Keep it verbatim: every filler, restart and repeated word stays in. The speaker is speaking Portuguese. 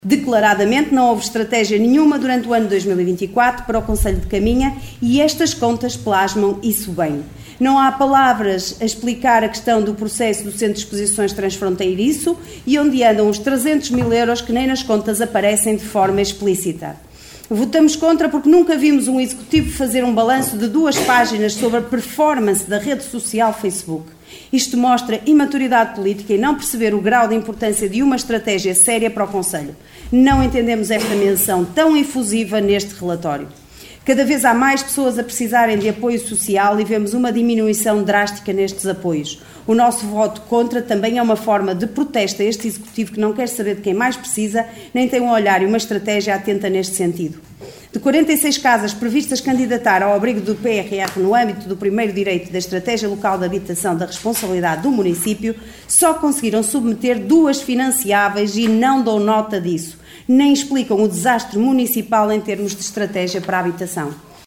Declaradamente não houve estratégia nenhuma durante o ano de dois mil e vinte e quatro para o Concelho de Caminha e estas contas plasmam isso bem. Não há palavras a explicar a questão do processo do Centro de Exposições Transfronteiriço e onde andam os trezentos mil euros que nem nas contas aparecem de forma explícita. Votamos contra porque nunca vimos um executivo fazer um balanço de duas páginas sobre a performance da rede social Facebook. Isto mostra imaturidade política e não perceber o grau de importância de uma estratégia séria para o Concelho. Não entendemos esta menção tão efusiva neste relatório. Cada vez há mais pessoas a precisarem de apoio social e vemos uma diminuição drástica nestes apoios. O nosso voto contra também é uma forma de protesto a este Executivo que não quer saber de quem mais precisa, nem tem um olhar e uma estratégia atenta neste sentido. De quarenta e seis casas previstas candidatar ao abrigo do P R R no âmbito do primeiro direito da Estratégia Local de Habitação da responsabilidade do município, só conseguiram submeter duas financiáveis e não dão nota disso. Nem explicam o desastre municipal em termos de estratégia para a habitação.